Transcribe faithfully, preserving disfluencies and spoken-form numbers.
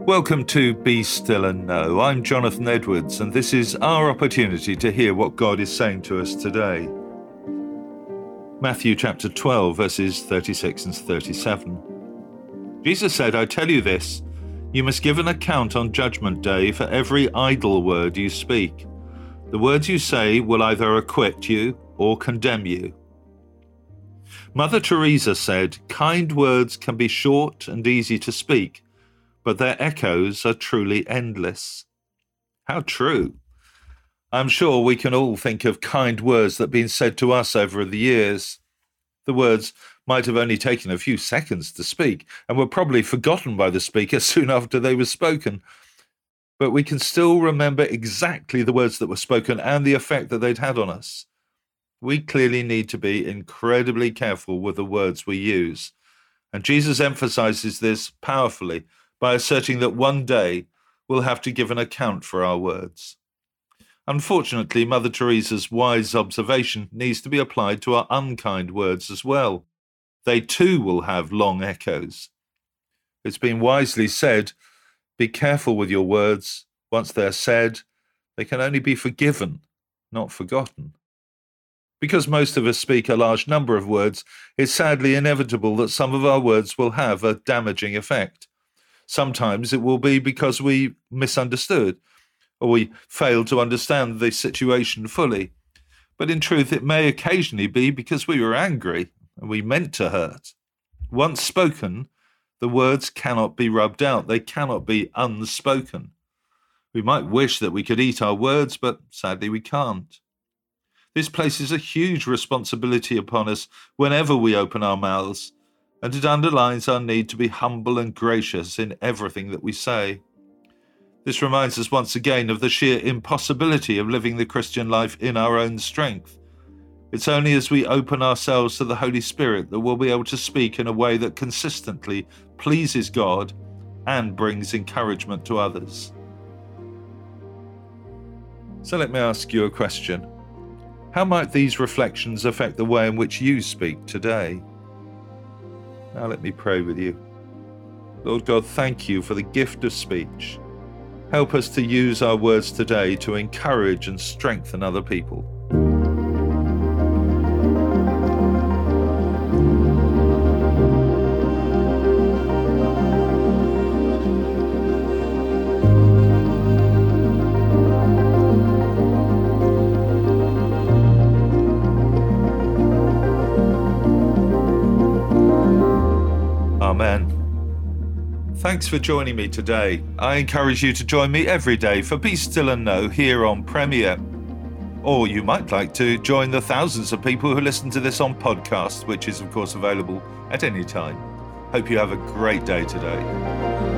Welcome to Be Still and Know. I'm Jonathan Edwards, and this is our opportunity to hear what God is saying to us today. Matthew chapter twelve, verses thirty-six and thirty-seven. Jesus said, "I tell you this, you must give an account on Judgment Day for every idle word you speak. The words you say will either acquit you or condemn you." Mother Teresa said, "Kind words can be short and easy to speak, but their echoes are truly endless." How true. I'm sure we can all think of kind words that have been said to us over the years. The words might have only taken a few seconds to speak and were probably forgotten by the speaker soon after they were spoken. But we can still remember exactly the words that were spoken and the effect that they'd had on us. We clearly need to be incredibly careful with the words we use. And Jesus emphasizes this powerfully by asserting that one day we'll have to give an account for our words. Unfortunately, Mother Teresa's wise observation needs to be applied to our unkind words as well. They too will have long echoes. It's been wisely said, be careful with your words. Once they're said, they can only be forgiven, not forgotten. Because most of us speak a large number of words, it's sadly inevitable that some of our words will have a damaging effect. Sometimes it will be because we misunderstood, or we failed to understand the situation fully. But in truth, it may occasionally be because we were angry and we meant to hurt. Once spoken, the words cannot be rubbed out. They cannot be unspoken. We might wish that we could eat our words, but sadly we can't. This places a huge responsibility upon us whenever we open our mouths, and it underlines our need to be humble and gracious in everything that we say. This reminds us once again of the sheer impossibility of living the Christian life in our own strength. It's only as we open ourselves to the Holy Spirit that we'll be able to speak in a way that consistently pleases God and brings encouragement to others. So let me ask you a question. How might these reflections affect the way in which you speak today? Now let me pray with you. Lord God, thank you for the gift of speech. Help us to use our words today to encourage and strengthen other people. Amen. Thanks for joining me today. I encourage you to join me every day for Be Still and Know here on Premier. Or you might like to join the thousands of people who listen to this on podcast, which is of course available at any time. Hope you have a great day today.